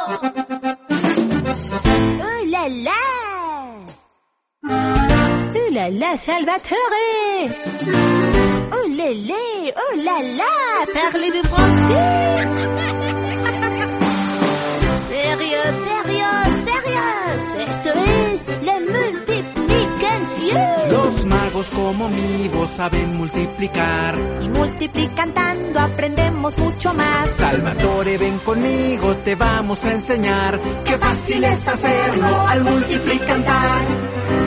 Oh là là! Oh là là, Salvatore! Oh lélé, oh là là, parlez-vous français? Sérieux, sérieux, sérieux, esto es la multiplicación. Los magos como mi voz saben multiplicar. Y multiplicando aprendemos mucho más. Salvatore, ven conmigo, te vamos a enseñar. Qué fácil es hacerlo al multiplicar.